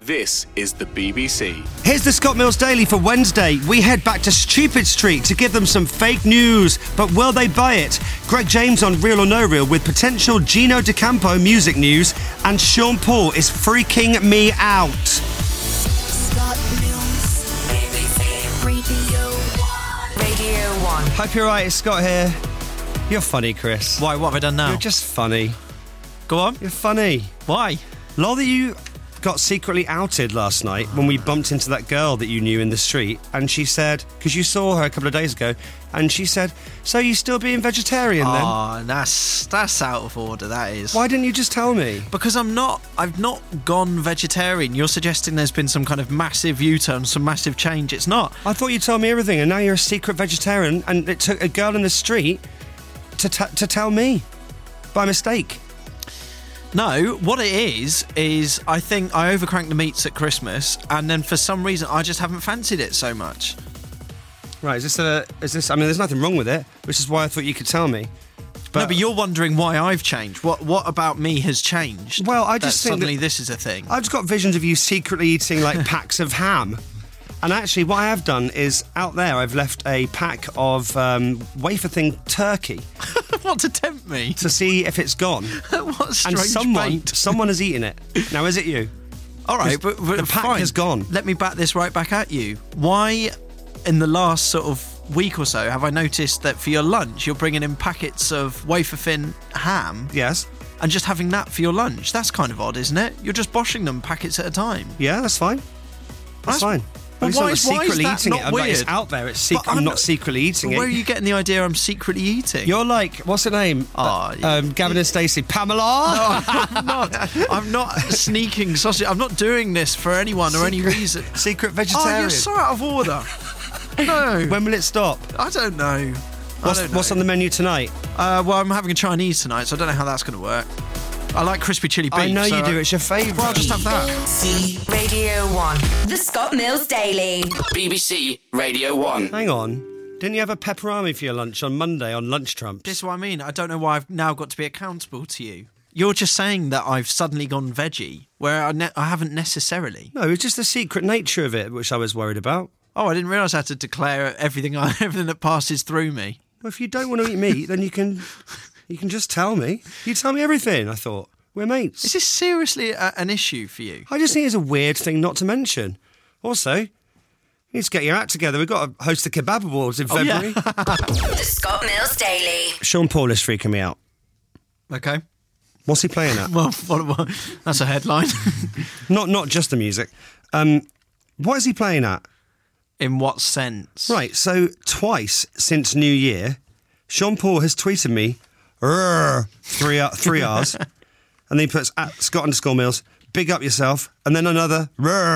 This is the BBC. Here's the Scott Mills Daily for Wednesday. We head back to Stupid Street to give them some fake news. But will they buy it? Greg James on Real or No Real with potential Gino D'Acampo music news. And Sean Paul is freaking me out. Scott Mills, BBC Radio 1. Radio 1. Hope you're right, it's Scott here. You're funny, Chris. Why? What have I done now? You're just funny. Go on. You're funny. Why? Lol that you got secretly outed last night when we bumped into that girl that you knew in the street, and she said, because you saw her a couple of days ago, and she said, so you still being vegetarian then? Oh, that's out of order, that is. Why didn't you just tell me? Because I've not gone vegetarian. You're suggesting there's been some kind of massive U-turn, some massive change. It's not. I thought you told me everything, and now you're a secret vegetarian, and it took a girl in the street to tell me by mistake. No, what it is I think I overcranked the meats at Christmas, and then for some reason I just haven't fancied it so much. Right, is this? I mean, there's nothing wrong with it, which is why I thought you could tell me. But you're wondering why I've changed. What about me has changed? Well, I just think suddenly this is a thing. I've just got visions of you secretly eating like packs of ham. And actually, what I have done is, out there, I've left a pack of wafer-thin turkey. What, to tempt me? To see if it's gone. What a strange And someone has eaten it. Now, is it you? All right, but the pack fine. has gone. Let me back this right back at you. Why, in the last sort of week or so, have I noticed that for your lunch, you're bringing in packets of wafer-thin ham? Yes. And just having that for your lunch? That's kind of odd, isn't it? You're just boshing them packets at a time. Yeah, that's fine. That's fine. Well, Why is secretly that eating not it? weird? It's out there. It's secret. I'm not secretly eating it. Where are you getting the idea I'm secretly eating? You're like, what's her name? Gavin and Stacey. Pamela? No, I'm not sneaking sausage. I'm not doing this for anyone or any reason. Secret vegetarian. Oh, you're so out of order. No. When will it stop? I don't know. What's on the menu tonight? Well, I'm having a Chinese tonight, so I don't know how that's going to work. I like crispy chili beef. I know you do. It's your favourite. Well, I'll just have that. BBC Radio 1. The Scott Mills Daily. BBC Radio 1. Hang on. Didn't you have a pepperami for your lunch on Monday on Lunch Trumps? This is what I mean. I don't know why I've now got to be accountable to you. You're just saying that I've suddenly gone veggie, where I haven't necessarily. No, it's just the secret nature of it, which I was worried about. Oh, I didn't realise I had to declare everything that passes through me. Well, if you don't want to eat meat, then you can just tell me. You tell me everything, I thought. We're mates. Is this seriously an issue for you? I just think it's a weird thing not to mention. Also, you need to get your act together. We've got to host the Kebab Awards in February. Yeah. The Scott Mills Daily. Sean Paul is freaking me out. Okay. What's he playing at? Well, what, that's a headline. Not just the music. What is he playing at? In what sense? Right, so twice since New Year, Sean Paul has tweeted me, 3 R's, and then he puts at Scott_Mills, big up yourself, and then another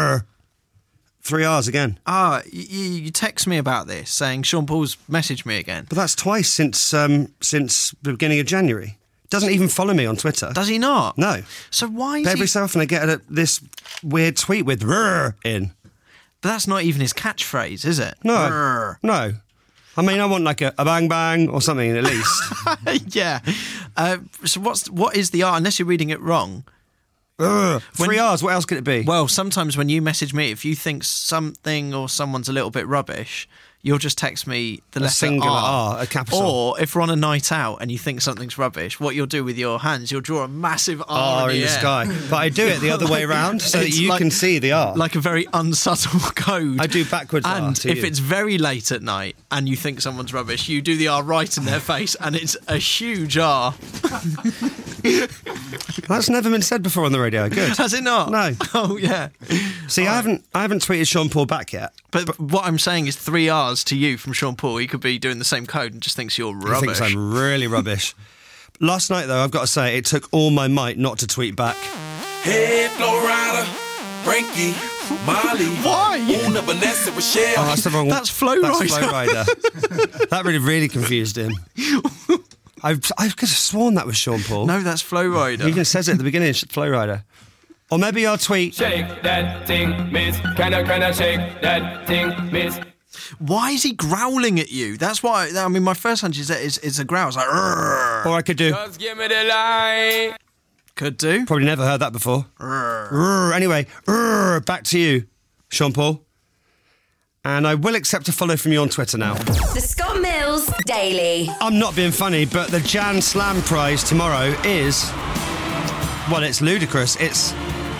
3 R's again. You text me about this, saying Sean Paul's messaged me again. But that's twice since the beginning of January. Doesn't even follow me on Twitter. Does he not? No. So why is every so often I get this weird tweet with in. But that's not even his catchphrase, is it? No. No. I mean, I want like a bang bang or something at least. Yeah. So what is the R? Unless you're reading it wrong. 3 R's, what else could it be? Well, sometimes when you message me, if you think something or someone's a little bit rubbish, you'll just text me the letter singular R, a capital. Or if we're on a night out and you think something's rubbish, what you'll do with your hands, you'll draw a massive R in the sky. But I do it the other way around so that you can see the R. Like a very unsubtle code. I do backwards R And to if you. it's very late at night and you think someone's rubbish, you do the R right in their face and it's a huge R. That's never been said before on the radio. Good. Has it not? No. Oh, yeah. See, I haven't tweeted Sean Paul back yet. But what I'm saying is 3 R's to you from Sean Paul. He could be doing the same code and just thinks you're rubbish. He thinks I'm really rubbish. Last night, though, I've got to say, it took all my might not to tweet back. Hey, Flo Rida, Frankie, Molly. Why? Una, Vanessa, Rochelle. Oh, that's the wrong one. That's Flo Rida. That's Flo Rida. That really confused him. I could have sworn that was Sean Paul. No, that's Flo Rida. He even says it at the beginning, Flo Rida. Or maybe I'll tweet. Shake that thing, miss. Can I shake that thing, miss? Why is he growling at you? That's why. I mean, my first hunch is that it's a growl. It's like, "Rrr." Or I could do. Just give me the line. Could do. Probably never heard that before. Anyway, back to you, Sean Paul. And I will accept a follow from you on Twitter now. The Scott Mills Daily. I'm not being funny, but the Jan Slam Prize tomorrow is... Well, it's ludicrous. It's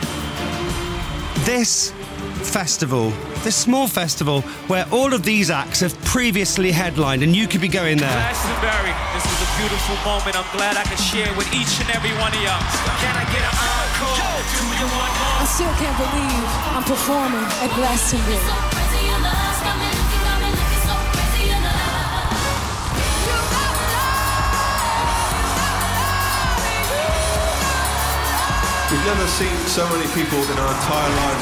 this festival, this small festival, where all of these acts have previously headlined, and you could be going there. Glastonbury, this is a beautiful moment. I'm glad I can share with each and every one of y'all. Can I get an encore? Do you want more? I still can't believe I'm performing at Glastonbury. We've never seen so many people in our entire lives.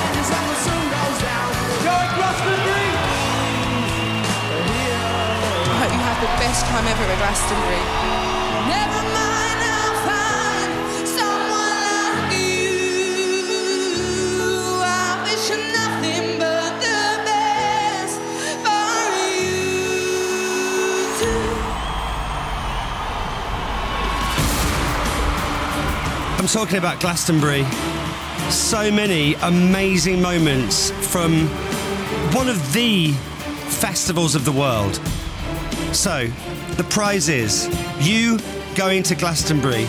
I hope you have the best time ever at Glastonbury. Never mind, I'll find someone like you. I wish you nothing but the best for you too. I'm talking about Glastonbury. So many amazing moments from one of the festivals of the world. So, the prize is you going to Glastonbury.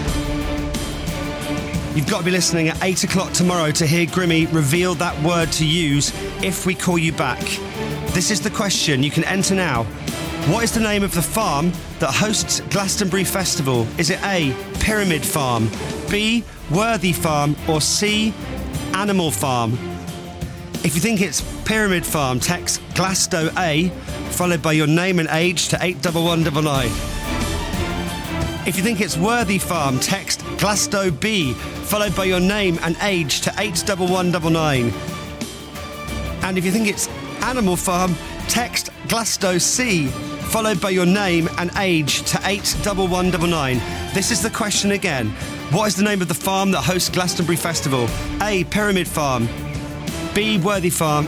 You've got to be listening at 8 o'clock tomorrow to hear Grimmy reveal that word to use if we call you back. This is the question. You can enter now. What is the name of the farm that hosts Glastonbury Festival? Is it A, Pyramid Farm, B, Worthy Farm, or C, Animal Farm? If you think it's Pyramid Farm, text Glasto A, followed by your name and age to 81199. If you think it's Worthy Farm, text Glasto B, followed by your name and age to 81199. And if you think it's Animal Farm, text Glasto C, followed by your name and age to 81199. This is the question again. What is the name of the farm that hosts Glastonbury Festival? A, Pyramid Farm, B, Worthy Farm,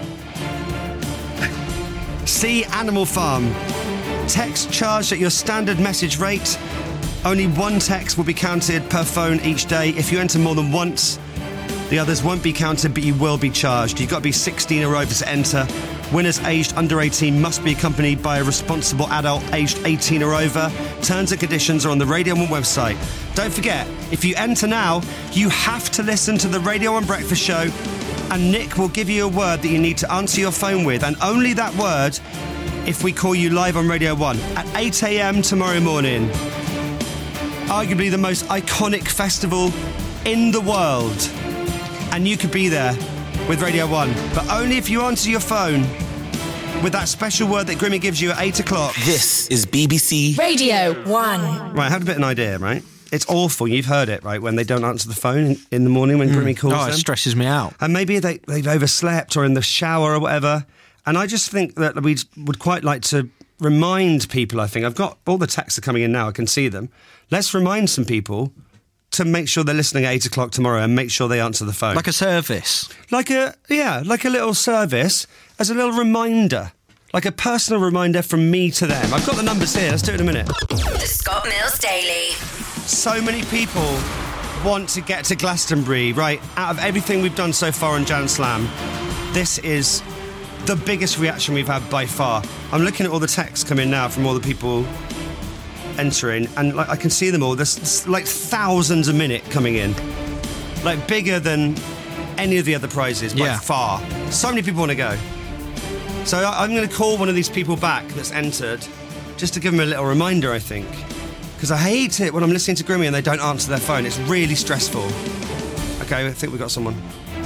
C, Animal Farm. Text charged at your standard message rate. Only one text will be counted per phone each day. If you enter more than once, the others won't be counted, but you will be charged. You've got to be 16 or over to enter. Winners aged under 18 must be accompanied by a responsible adult aged 18 or over. Terms and conditions are on the Radio 1 website. Don't forget, if you enter now, you have to listen to the Radio 1 Breakfast Show, and Nick will give you a word that you need to answer your phone with, and only that word if we call you live on Radio 1 at 8 a.m. tomorrow morning. Arguably the most iconic festival in the world. And you could be there with Radio 1, but only if you answer your phone with that special word that Grimmy gives you at 8 o'clock. This is BBC Radio 1. Right, I had a bit of an idea, right? It's awful. You've heard it, right? When they don't answer the phone in the morning when Grimmy calls them. It stresses me out. And maybe they've overslept or in the shower or whatever. And I just think that we would quite like to remind people, I think. I've got all the texts are coming in now. I can see them. Let's remind some people to make sure they're listening at 8 o'clock tomorrow and make sure they answer the phone. Like a service. Like a little service as a little reminder. Like a personal reminder from me to them. I've got the numbers here. Let's do it in a minute. The Scott Mills Daily. So many people want to get to Glastonbury, right? Out of everything we've done so far on Jan Slam, this is the biggest reaction we've had by far. I'm looking at all the texts coming now from all the people entering, and I can see them all. There's like thousands a minute coming in. Like bigger than any of the other prizes by far. So many people want to go. So I'm going to call one of these people back that's entered, just to give them a little reminder, I think. Because I hate it when I'm listening to Grimmy and they don't answer their phone. It's really stressful. Okay, I think we've got someone.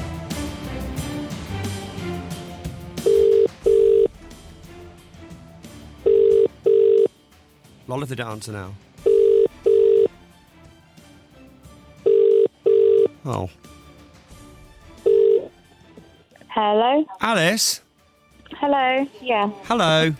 Lol if they don't answer now. Oh. Hello? Alice? Hello, yeah. Hello?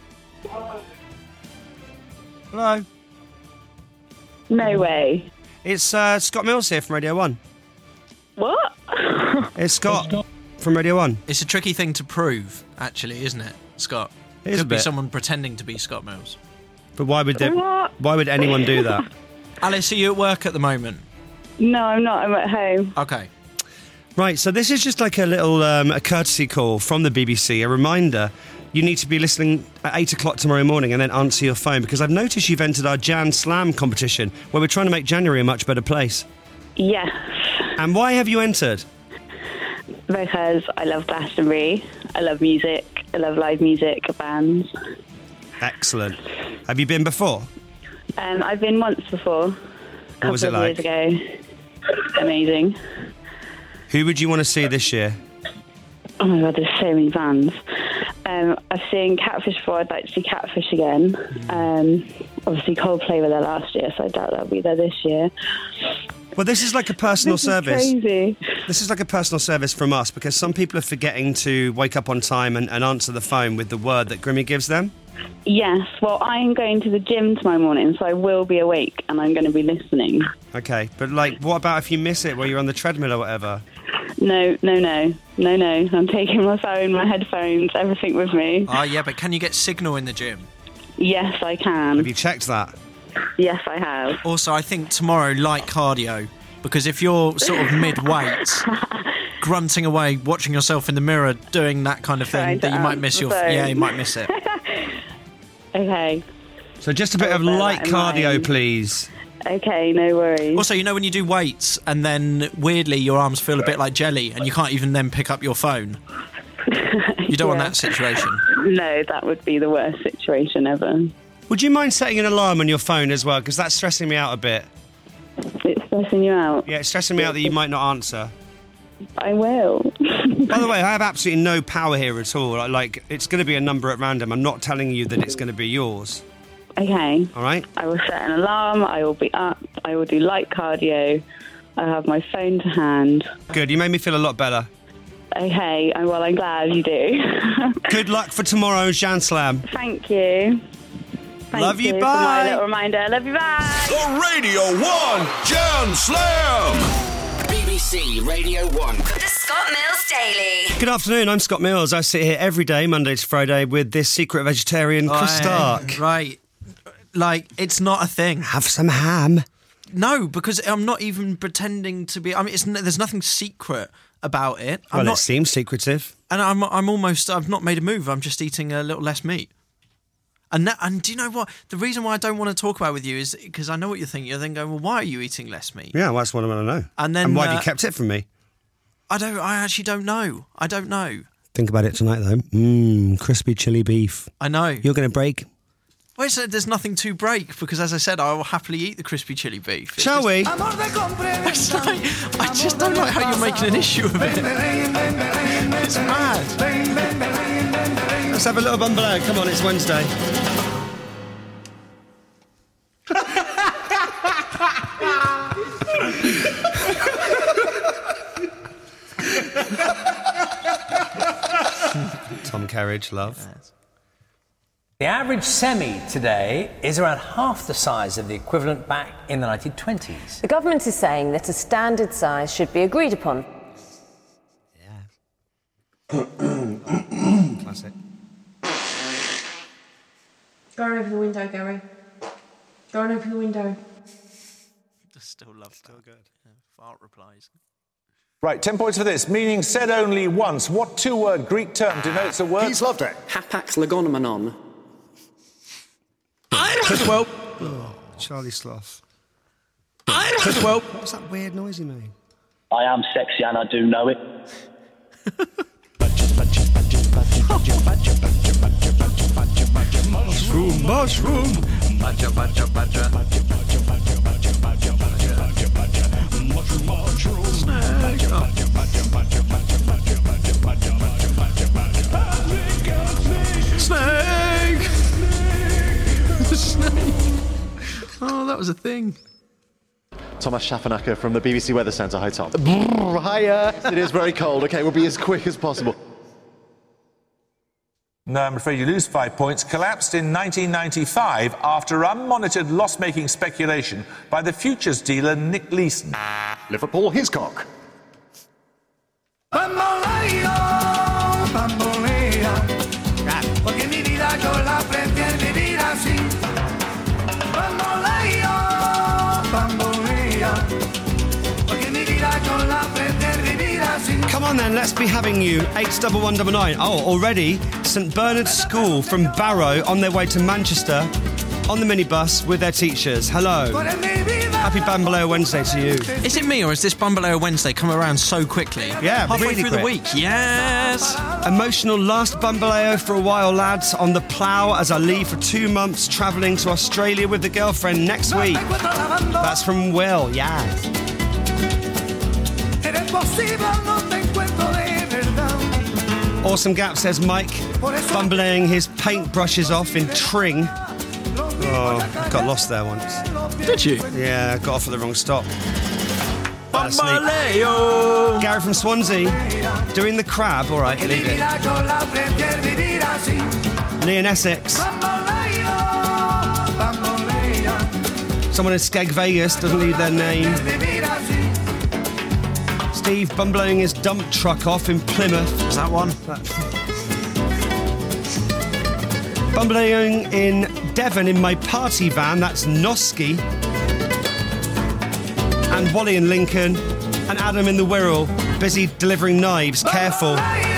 Hello? No way. It's Scott Mills here from Radio 1. What? It's Scott from Radio 1. It's a tricky thing to prove, actually, isn't it, Scott? It is Could a be bit. someone pretending to be Scott Mills. But why would anyone do that? Alice, are you at work at the moment? No, I'm not. I'm at home. Okay. Right, so this is just like a little a courtesy call from the BBC, a reminder. You need to be listening at 8 o'clock tomorrow morning and then answer your phone, because I've noticed you've entered our Jan Slam competition, where we're trying to make January a much better place. Yes. And why have you entered? Because I love Glastonbury. I love music. I love live music, bands. Excellent. Have you been before? I've been once before. What was it like? A couple of years ago. Amazing. Who would you want to see this year? Oh my God, there's so many bands. I've seen Catfish before. I'd like to see Catfish again. Obviously, Coldplay were there last year, so I doubt they'll be there this year. Well, this is like a personal service. Crazy. This is like a personal service from us, because some people are forgetting to wake up on time and answer the phone with the word that Grimmy gives them. Yes, well, I'm going to the gym tomorrow morning, so I will be awake and I'm going to be listening. Okay, but like, what about if you miss it while you're on the treadmill or whatever? No. I'm taking my phone, my headphones, everything with me. Oh, yeah, but can you get signal in the gym? Yes, I can. Have you checked that? Yes, I have. Also, I think tomorrow, light cardio, because if you're sort of mid-weight, grunting away, watching yourself in the mirror, doing that kind of thing, that you might miss your... Yeah, you might miss it. Okay. So just a bit of light cardio, please. Okay, no worries. Also, you know when you do weights and then weirdly your arms feel a bit like jelly and you can't even then pick up your phone? You don't want that situation. No, that would be the worst situation ever. Would you mind setting an alarm on your phone as well? Because that's stressing me out a bit. It's stressing you out? Yeah, it's stressing me out that you might not answer. I will. By the way, I have absolutely no power here at all. Like, it's going to be a number at random. I'm not telling you that it's going to be yours. Okay. All right? I will set an alarm. I will be up. I will do light cardio. I have my phone to hand. Good. You made me feel a lot better. Okay. Well, I'm glad you do. Good luck for tomorrow's Jan Slam. Thank you. Love you, bye. bye. For my little reminder. Love you, bye. The Radio 1 Jan Slam. BBC Radio 1. The Scott Mills Daily. Good afternoon, I'm Scott Mills. I sit here every day, Monday to Friday, with this secret vegetarian, Chris Stark. Right. Like, it's not a thing. Have some ham. No, because I'm not even pretending to be... I mean, there's nothing secret about it. It seems secretive. And I've not made a move. I'm just eating a little less meat. And do you know what? The reason why I don't want to talk about it with you is because I know what you're thinking. You're then going, well, why are you eating less meat? Yeah, well, that's what I want to know. And why have you kept it from me? I actually don't know. I don't know. Think about it tonight, though. Crispy chili beef. I know. You're going to break? Well, there's nothing to break because, as I said, I will happily eat the crispy chili beef. Shall we? I just don't like how you're making an issue of it. It's mad. Let's have a little bumble. Come on, it's Wednesday. Tom Kerridge, love. The average semi today is around half the size of the equivalent back in the 1920s. The government is saying that a standard size should be agreed upon. Yeah. Classic. Go and open the window, Gary. Go and open the window. Still love still good. Yeah, fart replies. Right, 10 points for this. Meaning said only once. What two-word Greek term denotes a word? He's loved it. Hapax legonomenon. Well, Charlie Sloth. Well, what's that weird noise he made? I am sexy and I do know it. Mushroom. Snake! Snake! Oh, that was a thing. Thomas Schaffernacker from the BBC Weather Centre. Hi, Tom. Hiya! It is very cold. OK, we'll be as quick as possible. No, I'm afraid you lose 5 points. Collapsed in 1995 after unmonitored loss-making speculation by the futures dealer Nick Leeson. Liverpool Hiscock. Bamboleo, bambolea, porque mi vida yo la aprendí a vivir así. Bamboleo, bambolea, on then, let's be having you. 81199. Oh, already St Bernard School from Barrow on their way to Manchester on the minibus with their teachers. Hello. Happy Bambaleo Wednesday to you. Is it me or is this Bambaleo Wednesday come around so quickly? Yeah, halfway really through quick. the week. Yes. Emotional last Bambaleo for a while, lads. On the plough as I leave for 2 months, travelling to Australia with the girlfriend next week. That's from Will. Yeah. Awesome Gap, says Mike, bumbling his paintbrushes off in Tring. Oh, got lost there once. Did you? Yeah, got off at the wrong stop. Bambaleo! Gary from Swansea, doing the crab. All right, leave it. Lee in Essex. Someone in Skeg Vegas, doesn't leave their name. Steve bumbling his dump truck off in Plymouth. Is that one? Bumbling in Devon in my party van, that's Noski. And Wally in Lincoln. And Adam in the Wirral, busy delivering knives, careful.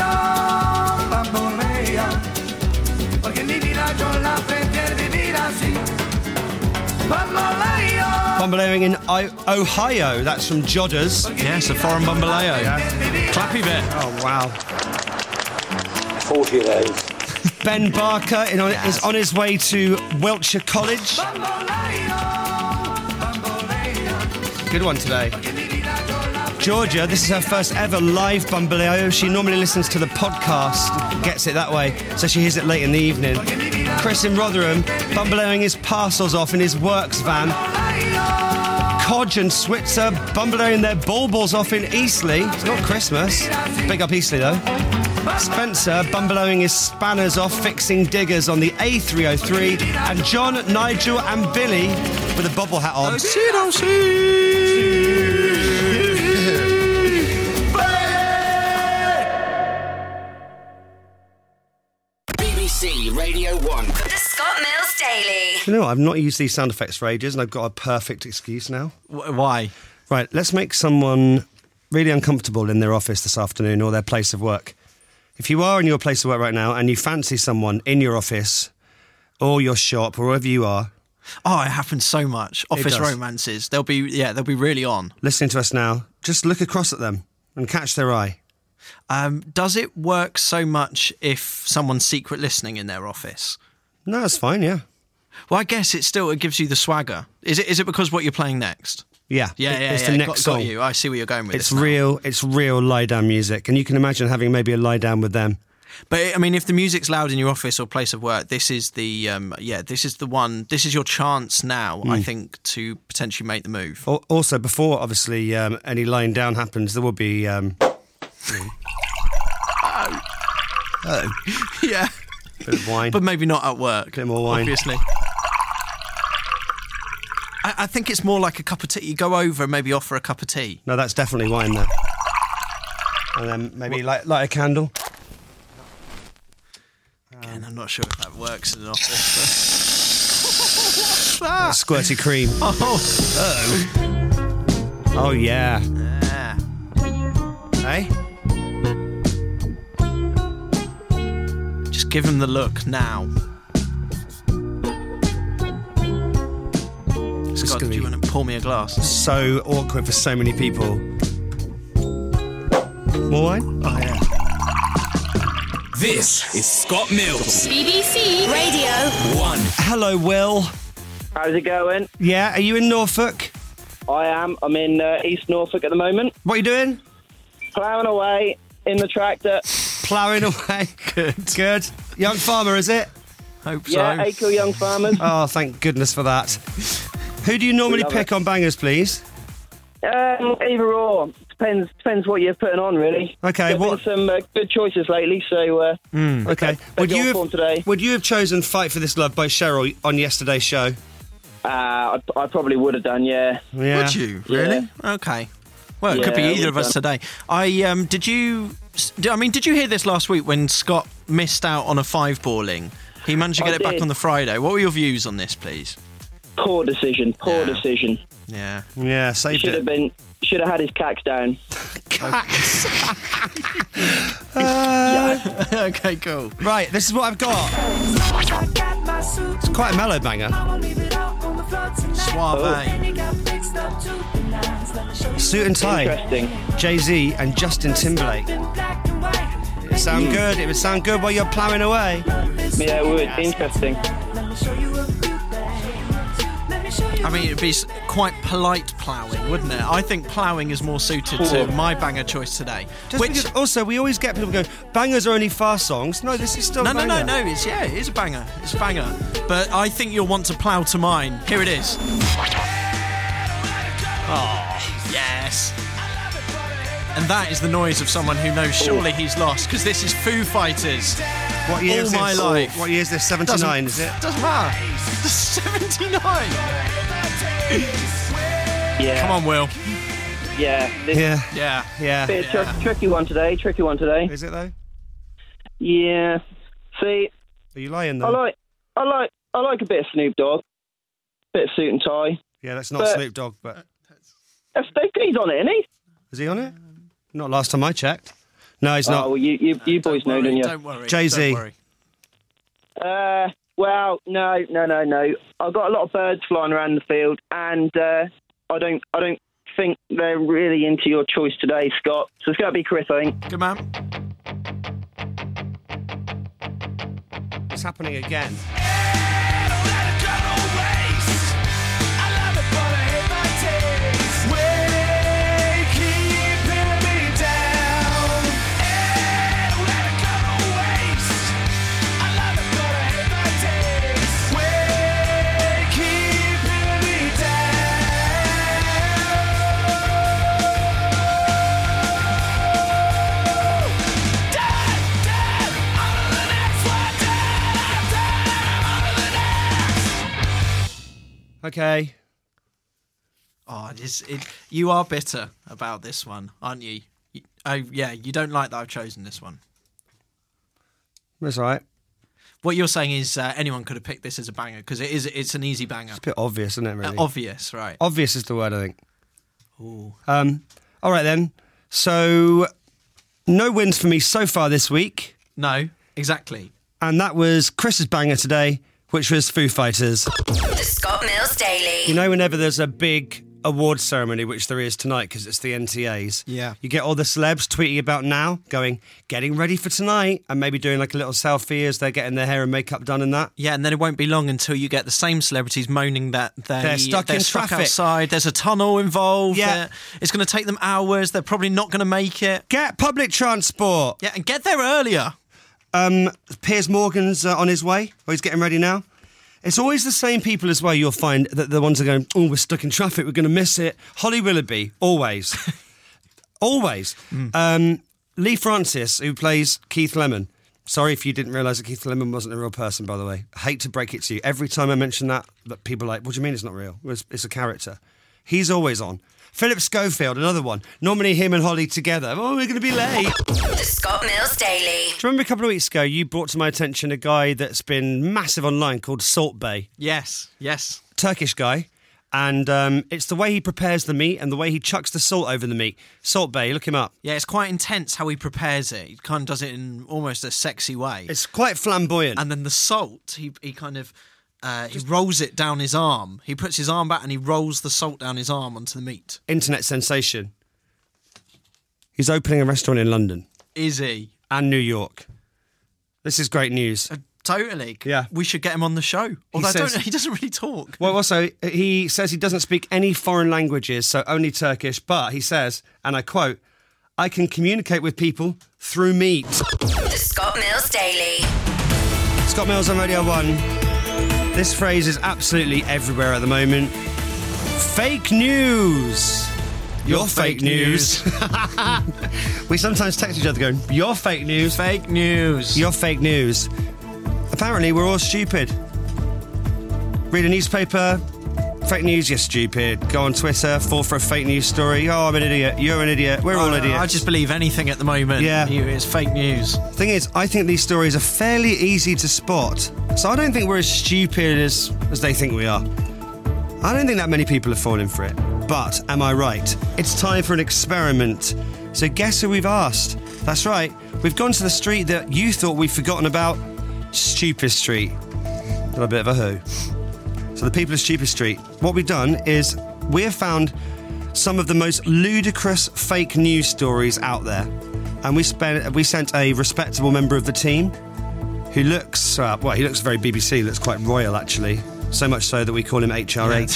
Bambaleo in Ohio, that's from Jodders. Yes, a foreign Bambaleo. Yeah. Clappy bit. Oh, wow. 40 days. Ben Barker is on his way to Wiltshire College. Good one today. Georgia, this is her first ever live Bambaleo. She normally listens to the podcast, gets it that way, so she hears it late in the evening. Chris in Rotherham, Bambaleoing his parcels off in his works van. Codge and Switzer, Bambaleoing their baubles off in Eastleigh. It's not Christmas. Big up Eastleigh, though. Spencer, Bambaleoing his spanners off, fixing diggers on the A303. And John, Nigel and Billy with a bobble hat on. BBC Radio 1. The Scott Mills Daily. You know, I've not used these sound effects for ages, and I've got a perfect excuse now. Why? Right, let's make someone really uncomfortable in their office this afternoon or their place of work. If you are in your place of work right now and you fancy someone in your office or your shop or wherever you are... Oh, it happens so much. Office romances. They'll be really on. Listening to us now, just look across at them and catch their eye. Does it work so much if someone's secret listening in their office? No, it's fine, yeah. Well, I guess it gives you the swagger. Is it because what you're playing next? Yeah. It's the next song. Got you. I see where you're going with it's this. It's real lie down music, and you can imagine having maybe a lie down with them. But I mean, if the music's loud in your office or place of work, this is the this is the one. This is your chance now, I think, to potentially make the move. Also, before obviously any lying down happens, there will be. Yeah. Bit of wine. But maybe not at work. Bit more wine. Obviously. I think it's more like a cup of tea. You go over and maybe offer a cup of tea. No, that's definitely wine there. And then maybe light a candle. Again, I'm not sure if that works in an office. What's that? Squirty cream. Oh, yeah. Hey? Just give him the look now. Scott, do you want to pour me a glass? So awkward for so many people. More wine? Oh, yeah. This is Scott Mills. BBC Radio 1. Hello, Will. How's it going? Yeah, are you in Norfolk? I am. I'm in East Norfolk at the moment. What are you doing? Ploughing away in the tractor. Ploughing away. Good. Young farmer, is it? Hope so. Yeah, Aco Young Farmers. Oh, thank goodness for that. Who do you normally pick on bangers, please? Either or. Depends what you're putting on, really. Okay, There's been some good choices lately, so... okay. Would you have chosen Fight for This Love by Cheryl on yesterday's show? I probably would have done, yeah. Would you? Really? Yeah. Okay. Well, it could be either of us today. Did you hear this last week when Scott missed out on a 5-balling? He managed to get it back on the Friday. What were your views on this, please? Poor decision. Yeah. Yeah, He saved should it. have been. Should have had his cax down. Okay, cool. Right, this is what I've got. It's quite a mellow banger. Suave. Suit and Tie. Interesting. Jay-Z and Justin Timberlake. It would sound good. It would sound good while you're ploughing away. Yeah, it would. Interesting. I mean, it'd be quite polite ploughing, wouldn't it? I think ploughing is more suited to my banger choice today. Because also, we always get people going, bangers are only fast songs. No, this is still a banger. No. It is a banger. It's a banger. But I think you'll want to plough to mine. Here it is. Oh, yes. And that is the noise of someone who knows surely he's lost, because this is Foo Fighters. What year is this? My life. What year is this? 79, is it? Doesn't matter. It's 79. Yeah. Come on, Will. Yeah. Yeah. Bit of tricky one today. Is it though? Yeah. See. Are you lying though? I like a bit of Snoop Dogg. Bit of Suit and Tie. Yeah, that's not Snoop Dogg, but he's on it, isn't he? Is he on it? Not last time I checked. No, he's not. Oh, well, you boys know, don't you? Don't worry. Jay-Z. Don't worry. Well, no. I've got a lot of birds flying around the field, and I don't think they're really into your choice today, Scott. So it's got to be Chris, I think. Good man. It's happening again. Okay. Oh, you are bitter about this one, aren't you? You don't like that I've chosen this one. That's all right. What you're saying is anyone could have picked this as a banger, because it's an easy banger. It's a bit obvious, isn't it, really? Obvious, right. Obvious is the word, I think. Ooh. All right, then. So, no wins for me so far this week. No, exactly. And that was Chris's banger today, which was Foo Fighters. The Scott Mills Daily. You know, whenever there's a big award ceremony, which there is tonight because it's the NTAs, yeah, you get all the celebs tweeting about now, going, getting ready for tonight, and maybe doing like a little selfie as they're getting their hair and makeup done and that. Yeah, and then it won't be long until you get the same celebrities moaning that they're stuck in traffic outside, there's a tunnel involved, yeah, it's going to take them hours, they're probably not going to make it. Get public transport. Yeah, and get there earlier. Piers Morgan's on his way, or he's getting ready now. It's always the same people as well. You'll find that the ones are going, oh, we're stuck in traffic, we're going to miss it. Holly Willoughby, always. Always. Lee Francis, who plays Keith Lemon. Sorry if you didn't realise that Keith Lemon wasn't a real person, by the way. I hate to break it to you. Every time I mention that people are like, what do you mean it's not real? It's a character. He's always on. Philip Schofield, another one. Normally him and Holly together. Oh, we're going to be late. The Scott Mills Daily. Do you remember a couple of weeks ago you brought to my attention a guy that's been massive online called Salt Bae? Yes. Turkish guy. And it's the way he prepares the meat and the way he chucks the salt over the meat. Salt Bae, look him up. Yeah, it's quite intense how he prepares it. He kind of does it in almost a sexy way. It's quite flamboyant. And then the salt, he kind of... he rolls it down his arm. He puts his arm back and he rolls the salt down his arm onto the meat. Internet sensation. He's opening a restaurant in London. Is he? And New York. This is great news. Totally. Yeah. We should get him on the show. Although he doesn't really talk. Well, also, he says he doesn't speak any foreign languages, so only Turkish, but he says, and I quote, I can communicate with people through meat. The Scott Mills Daily. Scott Mills on Radio 1. This phrase is absolutely everywhere at the moment. Fake news. You're fake news. We sometimes text each other going, you're fake news. Fake news. You're fake news. Apparently, we're all stupid. Read a newspaper, fake news, you're stupid. Go on Twitter, fall for a fake news story. Oh, I'm an idiot. You're an idiot. We're all idiots. I just believe anything at the moment. Yeah. It's fake news. Thing is, I think these stories are fairly easy to spot. So I don't think we're as stupid as they think we are. I don't think that many people have fallen for it. But am I right? It's time for an experiment. So guess who we've asked? That's right. We've gone to the street that you thought we'd forgotten about. Stupid Street. Got a bit of a who. So the people of Stupid Street. What we've done is we have found some of the most ludicrous fake news stories out there. And we sent a respectable member of the team who looks, he looks very BBC, looks quite royal actually. So much so that we call him HRH.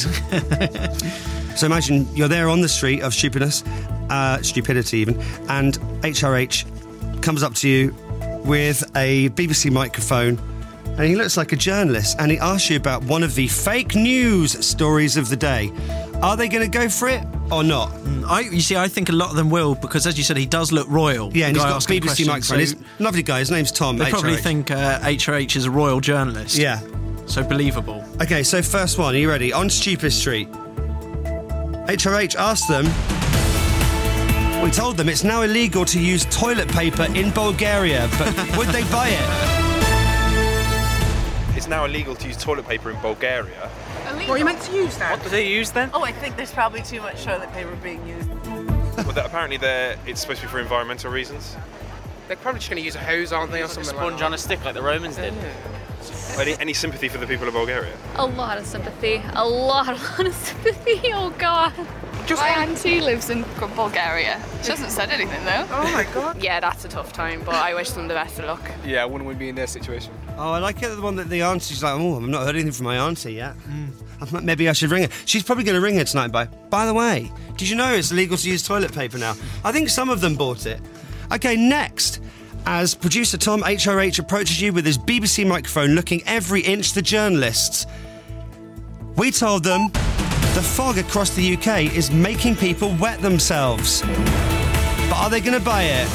So imagine you're there on the street of stupidness, stupidity even, and HRH comes up to you with a BBC microphone, and he looks like a journalist, and he asks you about one of the fake news stories of the day. Are they going to go for it or not? I think a lot of them will, because as you said, he does look royal. Yeah, and he's got a BBC microphone. He's a lovely guy. His name's Tom. They probably think HRH is a royal journalist. Yeah. So believable. Okay, so first one. Are you ready? On Stupid Street. HRH asked them... We told them it's now illegal to use toilet paper in Bulgaria, but would they buy it? It's now illegal to use toilet paper in Bulgaria. Illegal? What are you meant to use then? What do they use then? Oh, I think there's probably too much toilet paper being used. Well, apparently it's supposed to be for environmental reasons. They're probably just going to use a hose, aren't they, or something like that? Sponge on a stick like the Romans did. Any sympathy for the people of Bulgaria? A lot of sympathy. A lot of sympathy. Oh, God. My auntie lives in Bulgaria. She hasn't said anything, though. Oh, my God. Yeah, that's a tough time, but I wish them the best of luck. Yeah, wouldn't we be in their situation? Oh, I like it, the one that the auntie's like, I've not heard anything from my auntie yet. Maybe I should ring her. She's probably going to ring her tonight, by the way, did you know it's illegal to use toilet paper now? I think some of them bought it. Okay, next. As producer Tom HRH approaches you with his BBC microphone looking every inch the journalists, we told them the fog across the UK is making people wet themselves. But are they going to buy it?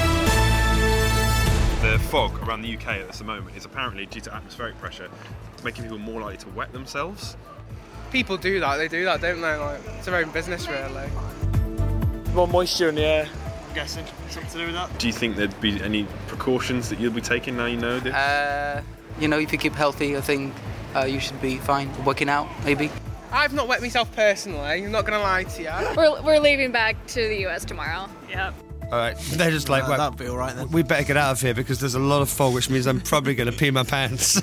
The fog around the UK at this moment is apparently due to atmospheric pressure, making people more likely to wet themselves. People do that, don't they? Like, it's their own business, really. More moisture in the air. I'm guessing something to do with that. Do you think there'd be any precautions that you'll be taking now you know this? If you keep healthy, I think you should be fine. Working out, maybe. I've not wet myself personally, I'm not going to lie to you. We're leaving back to the US tomorrow. Yep. All right, they're just like, that'll be all right then. We better get out of here because there's a lot of fog, which means I'm probably going to pee my pants.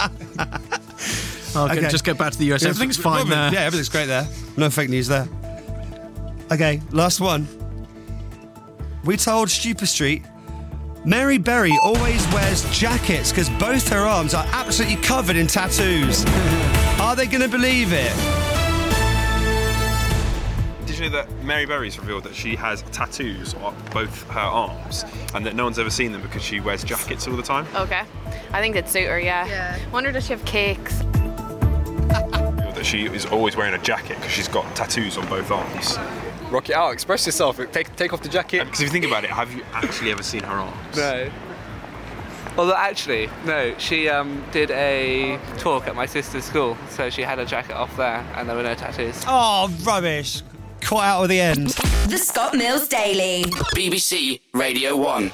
Okay, just get back to the US. Everything's fine there. Yeah, everything's great there. No fake news there. Okay, last one. We told Stupid Street Mary Berry always wears jackets because both her arms are absolutely covered in tattoos. Are they going to believe it? Did you know that Mary Berry's revealed that she has tattoos on both her arms and that no one's ever seen them because she wears jackets all the time? Okay. I think it'd suit her, yeah. Wonder does she have cakes? That she is always wearing a jacket because she's got tattoos on both arms. Rock it out, express yourself, take off the jacket. Because if you think about it, have you actually ever seen her arms? No. Although actually, no, she did a talk at my sister's school, so she had her jacket off there and there were no tattoos. Oh, rubbish. Quite out of the end. The Scott Mills Daily. BBC Radio 1.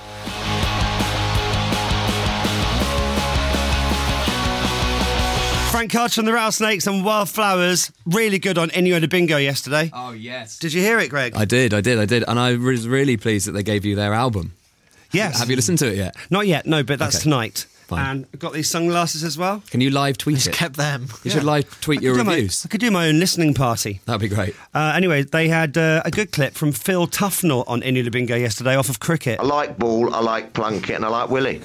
Frank Carter and the Rattlesnakes and Wildflowers. Really good on Innuendo Bingo yesterday. Oh, yes. Did you hear it, Greg? I did. And I was really pleased that they gave you their album. Yes. Have you listened to it yet? Not yet, no, but that's tonight. Fine. And I've got these sunglasses as well. Can you live tweet it? Kept them. You should live tweet your reviews. I could do my own listening party. That'd be great. Anyway, they had a good clip from Phil Tufnell on Innuendo Bingo yesterday off of cricket. I like ball, I like plunket, and I like Willie.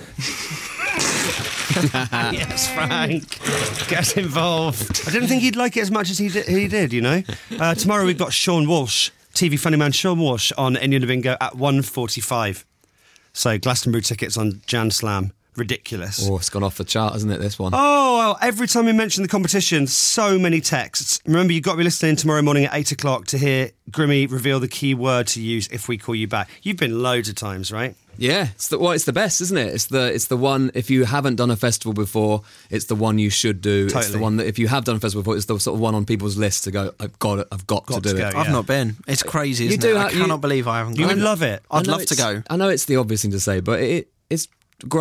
Yes, Frank. Get involved. I didn't think he'd like it as much as he did, you know. Tomorrow we've got Sean Walsh, TV funny man Sean Walsh on Innuendo Bingo at 1:45. So Glastonbury tickets on Jan Slam. Ridiculous. Oh, it's gone off the chart, hasn't it, this one? Oh, well, every time we mention the competition, so many texts. Remember, you've got to be listening tomorrow morning at 8 o'clock to hear Grimmy reveal the key word to use if we call you back. You've been loads of times, right? Yeah, it's the best, isn't it? It's the one, if you haven't done a festival before, it's the one you should do. Totally. It's the one that if you have done a festival before, it's the sort of one on people's list to go, I've got to do it. I've not been. It's crazy, isn't it? I cannot believe I haven't gone. You would love it. I'd love to go. I know it's the obvious thing to say, but it's great.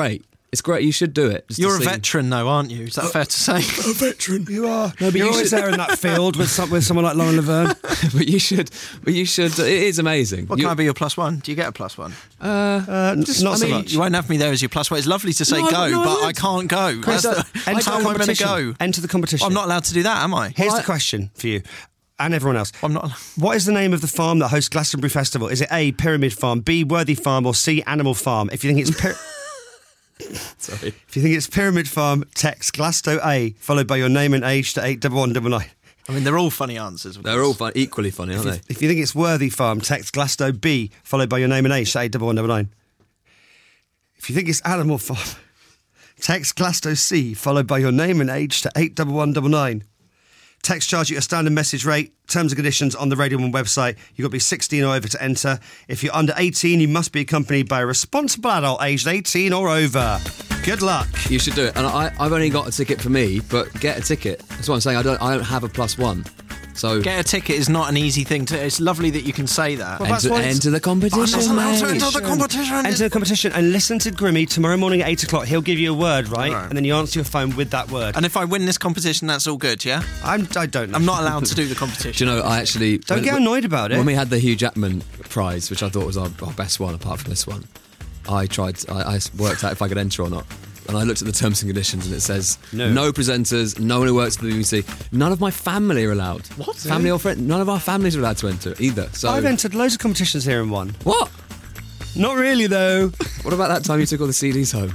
It's great. You should do it. You're a veteran, though, aren't you? Is that fair to say? A veteran. You are. No, but You're you always should- there in that field with someone like Lauren Laverne. but you should. It is amazing. What can I be your +1? Do you get a +1? Not so much. You won't have me there as your +1. It's lovely to say No, go, no, but no. I can't go. Chris, That's enter how the I'm going to competition. go. Enter the competition. I'm not allowed to do that, am I? Here's the question for you and everyone else. I'm not. What is the name of the farm that hosts Glastonbury Festival? Is it A, Pyramid Farm, B, Worthy Farm, or C, Animal Farm? If you think it's Sorry. If you think it's Pyramid Farm, text Glasto A, followed by your name and age to 81199. I mean, they're all funny answers. of They're course. all equally funny, aren't they? If you think it's Worthy Farm, text Glasto B, followed by your name and age to 81199. If you think it's Animal Farm, text Glasto C, followed by your name and age to 81199. Text charge at your standard message rate. Terms and conditions on the Radio 1 website. You've got to be 16 or over to enter. If you're under 18, you must be accompanied by a responsible adult aged 18 or over. Good luck. You should do it. And I've only got a ticket for me, but get a ticket. That's what I'm saying. I don't have a +1. So Get a ticket is not an easy thing to. It's lovely that you can say that. Well, that's enter, why it's- enter the competition. I'm not allowed to mate. enter the competition. Enter the competition and listen to Grimmy tomorrow morning at 8 o'clock. He'll give you a word, right? Right. And then you answer your phone with that word. And if I win this competition, that's all good, yeah? I don't know. I'm not allowed to do the competition. Do you know, I actually... Don't get annoyed about it. When we had the Hugh Jackman prize, which I thought was our best one apart from this one, I worked out if I could enter or not. And I looked at the terms and conditions and it says no presenters, no one who works for the BBC. None of my family are allowed. What? Family or friends? None of our families are allowed to enter either. So I've entered loads of competitions here and won. What? Not really, though. What about that time you took all the CDs home?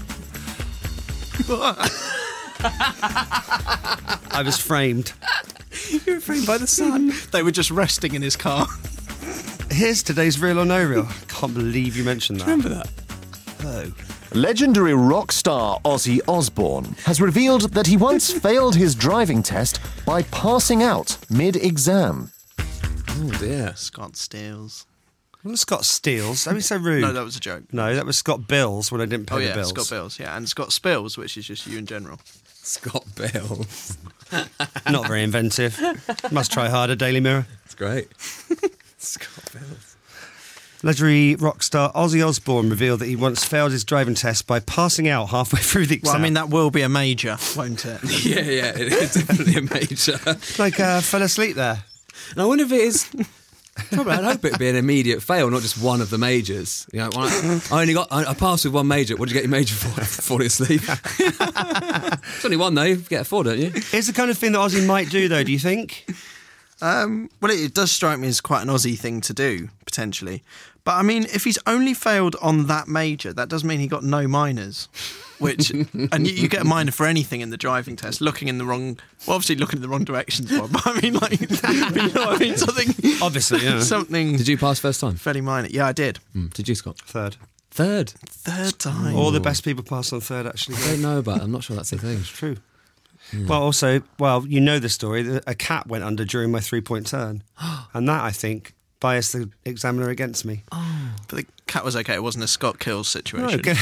I was framed. You were framed by the sun. They were just resting in his car. Here's today's Real or No Real. I can't believe you mentioned that. Remember that? Oh. Legendary rock star Ozzy Osbourne has revealed that he once failed his driving test by passing out mid-exam. Oh dear. Scott Steels. Well, Scott Steels. Don't be so rude. No, that was a joke. No, that was Scott Bills when I didn't pay the bills. Scott Bills, yeah. And Scott Spills, which is just you in general. Scott Bills. Not very inventive. Must try harder, Daily Mirror. It's great. Scott Bills. Legendary rock star Ozzy Osbourne revealed that he once failed his driving test by passing out halfway through the exam. Well, I mean, that will be a major, won't it? Yeah, it is definitely a major. Like fell asleep there. And I wonder if it is. Probably, I'd hope it'd be an immediate fail, not just one of the majors. You know, I passed with one major. What did you get your major for? Falling asleep. It's only one though. You get a 4, don't you? It's the kind of thing that Ozzy might do, though. Do you think? Well, it does strike me as quite an Aussie thing to do, potentially. But, I mean, if he's only failed on that major, that does mean he got no minors. Which, and you get a minor for anything in the driving test, looking in the wrong, well, obviously looking in the wrong directions, Bob, but I mean, like, you know what I mean? Something. Obviously, yeah. Something. Did you pass first time? Fairly minor. Yeah, I did. Did you, Scott? Third. Third time. All the best people pass on third, actually. I don't know about. I'm not sure that's the thing. It's true. Well, also, you know the story. A cat went under during my 3-point turn, and that, I think, biased the examiner against me. Oh, but the cat was okay. It wasn't a Scott Kills situation. Okay.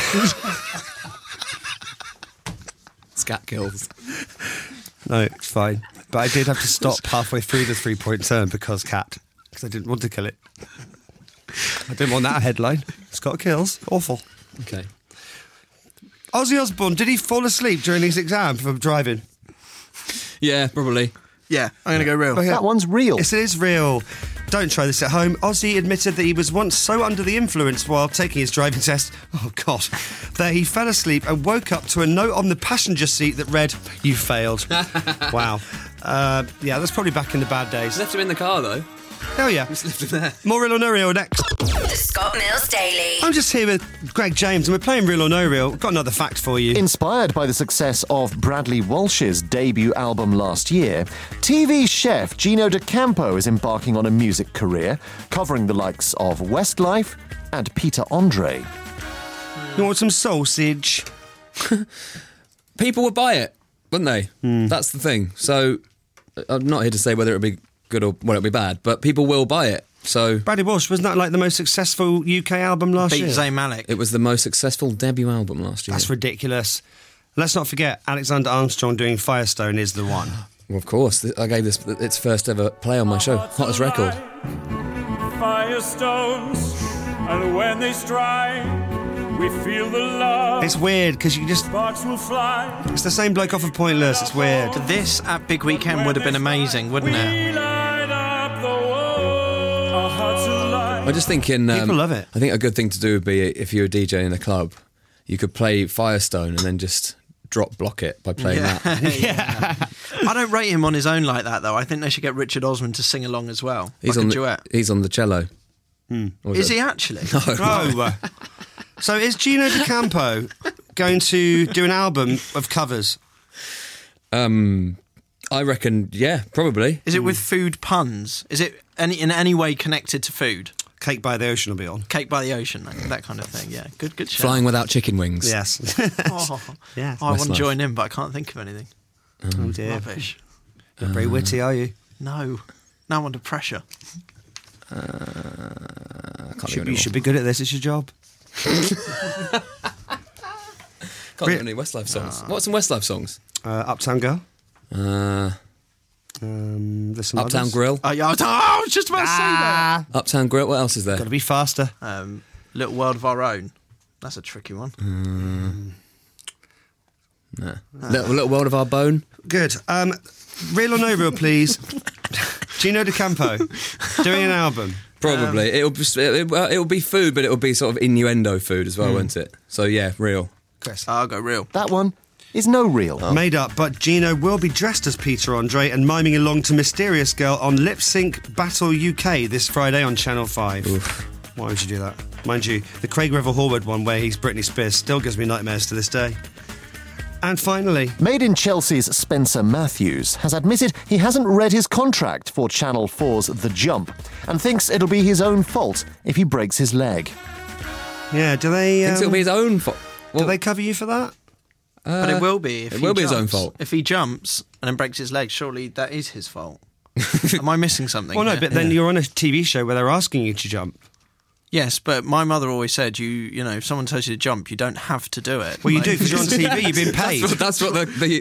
Scat kills. No, it's fine. But I did have to stop halfway through the 3-point turn because I didn't want to kill it. I didn't want that headline. Scott Kills. Awful. Okay. Ozzy Osbourne, did he fall asleep during his exam for driving? Yeah, probably. Yeah, I'm going to go real. Okay. That one's real. Yes, it is real. Don't try this at home. Ozzy admitted that he was once so under the influence while taking his driving test, oh God, that he fell asleep and woke up to a note on the passenger seat that read, "You failed." Wow. Yeah, that's probably back in the bad days. Left him in the car though. Oh yeah. Just left him there. More Real or No Real next. The Scott Mills Daily. I'm just here with Greg James and we're playing Real or No Real. Got another fact for you. Inspired by the success of Bradley Walsh's debut album last year, TV chef Gino D'Acampo is embarking on a music career, covering the likes of Westlife and Peter Andre. You want some sausage? People would buy it, wouldn't they? That's the thing. So I'm not here to say whether it'll be good or whether it'll be bad, but people will buy it. So Bradley Walsh, wasn't that like the most successful UK album last year? Beat Zayn Malik. It was the most successful debut album last year. That's ridiculous. Let's not forget Alexander Armstrong doing Firestone is the one. Well, of course. I gave this its first ever play on my show. Hottest record. Firestones, and when they strike, We feel the love. It's weird because you just. Sparks will fly. It's the same bloke off of Pointless. It's weird. This at Big Weekend would have been amazing, wouldn't it? I'm just thinking. People love it. I think a good thing to do would be if you're a DJ in a club, you could play Firestone and then just drop block it by playing that. Yeah. I don't rate him on his own like that, though. I think they should get Richard Osman to sing along as well. He's like on a duet. He's on the cello. Is he actually? No. Oh. So is Gino D'Acampo going to do an album of covers? I reckon, yeah, probably. Is it with food puns? Is it in any way connected to food? Cake by the Ocean will be on. Cake by the Ocean, that kind of thing, yeah. Good show. Flying Without Chicken Wings. Yes. Yeah. I want to join in, but I can't think of anything. Oh dear. Rubbish. Not very witty, are you? No. Now I'm under pressure. You should be good at this, it's your job. Can't think of any Westlife songs. What's some Westlife songs? Uptown Girl. There's some Uptown others. Grill. I was just about to say that. Uptown Grill. What else is there? Got to be faster. Little World of Our Own. That's a tricky one. Nah. Little World of Our Bone. Good. Real or no real, please. Gino D'Acampo doing an album. Probably. It'll be food, but it'll be sort of innuendo food as well, won't it? So yeah, real. Chris. I'll go real. That one is no real. Made up, but Gino will be dressed as Peter Andre and miming along to Mysterious Girl on Lip Sync Battle UK this Friday on Channel 5. Oof. Why would you do that? Mind you, the Craig Revel Horwood one where he's Britney Spears still gives me nightmares to this day. And finally... Made in Chelsea's Spencer Matthews has admitted he hasn't read his contract for Channel 4's The Jump and thinks it'll be his own fault if he breaks his leg. Yeah, do they... Thinks it'll be his own fault. Well, do they cover you for that? But it will be. It will be his own fault. If he jumps and then breaks his leg, surely that is his fault. Am I missing something? Well, no, here? but then you're on a TV show where they're asking you to jump. Yes, but my mother always said, you know, if someone tells you to jump, you don't have to do it. Well, you do because you're on TV. You've been paid. That's what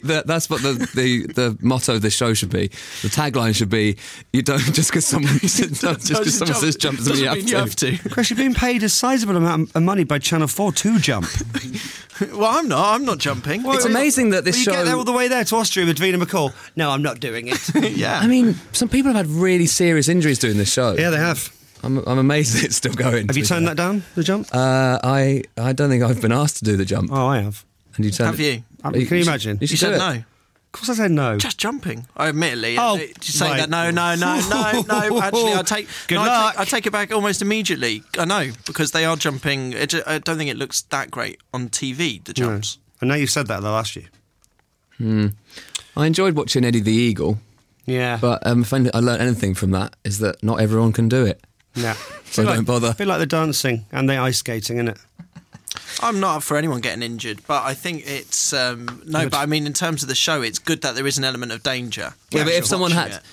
the motto of this show should be. The tagline should be: you don't just because someone says jump doesn't mean you have to. Chris, you're being paid a sizable amount of money by Channel 4 to jump. Well, I'm not jumping. It's amazing that this you show... get there all the way there to Austria with Davina McCall. No, I'm not doing it. Yeah. I mean, some people have had really serious injuries doing this show. Yeah, they have. I'm amazed that it's still going. Have you turned that down, the jump? I don't think I've been asked to do the jump. Oh, I have. And you turned Have you? Can you imagine? You said no. Of course I said no. Just jumping. Admittedly. Oh, you say right. that. No. Actually, I take it back almost immediately. I know, because they are jumping. I don't think it looks that great on TV, the jumps. No. And now you've said that, they'll ask you. I enjoyed watching Eddie the Eagle. Yeah. But if I learned anything from that, is that not everyone can do it. Yeah. So don't bother. I feel like the dancing and the ice skating, innit? I'm not up for anyone getting injured, but I think it's but I mean in terms of the show, it's good that there is an element of danger. Yeah, but if someone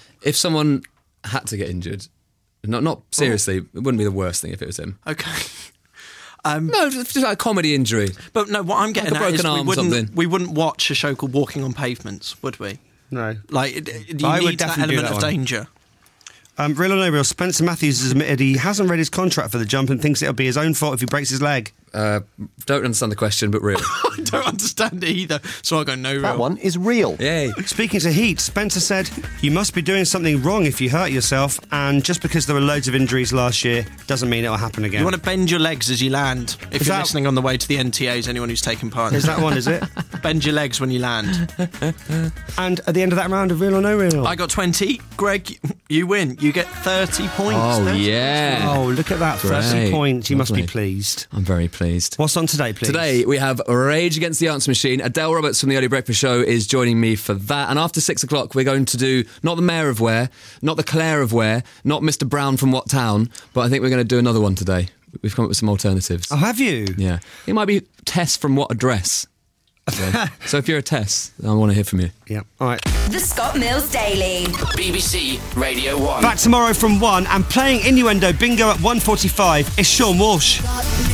had to get injured, not seriously, it wouldn't be the worst thing if it was him. Okay. No, just like a comedy injury. But no, what I'm getting like a at is broken arm or something. we wouldn't watch a show called Walking on Pavements, would we? No. Like you need that element of danger. Real or no real, Spencer Matthews has admitted he hasn't read his contract for the jump and thinks it'll be his own fault if he breaks his leg. Don't understand the question, but real. I don't understand it either, so I'll go no real. That one is real. Yay. Speaking to Heat, Spencer said, you must be doing something wrong if you hurt yourself, and just because there were loads of injuries last year doesn't mean it'll happen again. You want to bend your legs as you land. If you're listening on the way to the NTAs, anyone who's taken part. Is that one, is it? Bend your legs when you land. And at the end of that round of Real or No Real? I got 20. Greg, you win. You get 30 points. Oh, 30 yeah. Oh, look at that. 30 points. You must be pleased. I'm very pleased. What's on today, please? Today we have Rage Against the Answer Machine. Adele Roberts from the Early Breakfast Show is joining me for that. And after 6 o'clock, we're going to do not the Mayor of Ware, not the Claire of Ware, not Mr. Brown from What Town, but I think we're going to do another one today. We've come up with some alternatives. Oh, have you? Yeah. It might be Tess from What Address. So if you're a Tess, I want to hear from you. Yeah. All right. The Scott Mills Daily. BBC Radio 1. Back tomorrow from 1 and playing Innuendo Bingo at 1:45 is Sean Walsh.